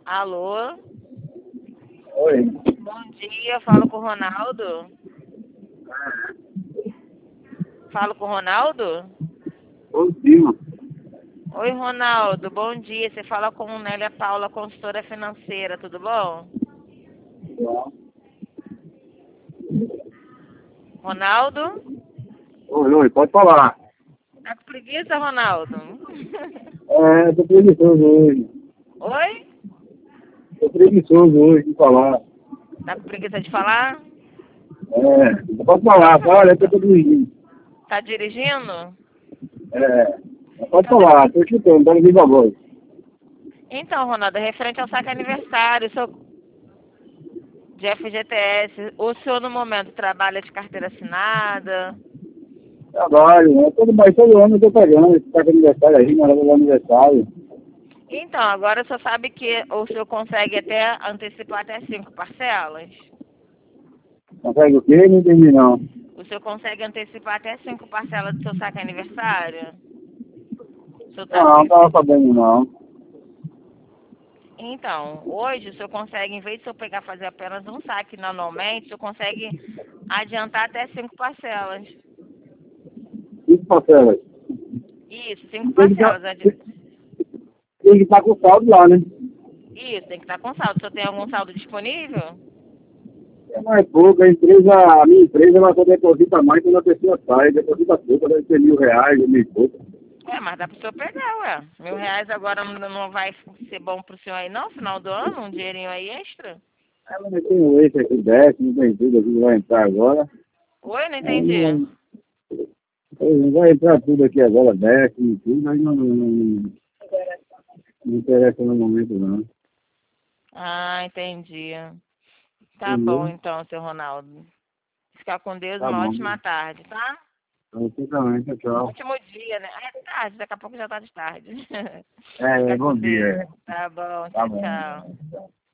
Alô? Oi. Bom dia, falo com o Ronaldo. Falo com o Ronaldo? Bom dia. Oi, Ronaldo, bom dia. Você fala com Nélia Paula, consultora financeira, tudo bom? Ronaldo? Oi, pode falar. Tá com preguiça, Ronaldo? Tô preguiçoso hoje. Oi? Tô preguiçoso hoje de falar. Tá com preguiça de falar? Pode falar, fala, é que eu tô dirigindo. Tá dirigindo? Pode Então, falar, tô escutando, dando viva a voz. então, Ronaldo, referente ao saque aniversário, de FGTS, o senhor no momento trabalha de carteira assinada? Trabalho, né? Todo ano eu tô pegando esse cartão de aniversário aí, na hora do aniversário. Então, agora o senhor sabe que o senhor consegue até antecipar até 5 parcelas? Consegue o quê? Não entendi não. O senhor consegue antecipar até 5 parcelas do seu saque aniversário? O senhor tá Não tava sabendo não. Então, hoje o senhor consegue, em vez de o senhor pegar e fazer apenas um saque anualmente, o senhor consegue adiantar até 5 parcelas. 5 parcelas. Isso, 5 Tem que tá, parcelas. tem que estar com saldo lá, né? Isso, tem que estar com saldo. O senhor tem algum saldo disponível? É mais pouco, a minha empresa, ela só deposita mais quando a pessoa sai, deposita pouco, deve ser R$ 1.000, 1.000 e pouco. Mas dá pro senhor pegar, ué. R$ 1.000 agora não vai ser bom pro senhor aí não, final do ano? Um dinheirinho aí extra? Ela não tem um eixo aqui, desce, não tem tudo aqui que vai entrar agora. Oi, não Aí entendi. não vai entrar tudo aqui agora, desce e tudo, aí não interessa no momento não. Ah, entendi. Tá bom Entendeu? então, seu Ronaldo. Ficar com Deus, Tá uma bom. ótima tarde, tá? Então, você também, tchau, tchau. Ótimo dia, né? É tarde, daqui a pouco já tá de tarde. É, Fica bom com dia. Deus. Tá bom, Tá tchau, bom. tchau.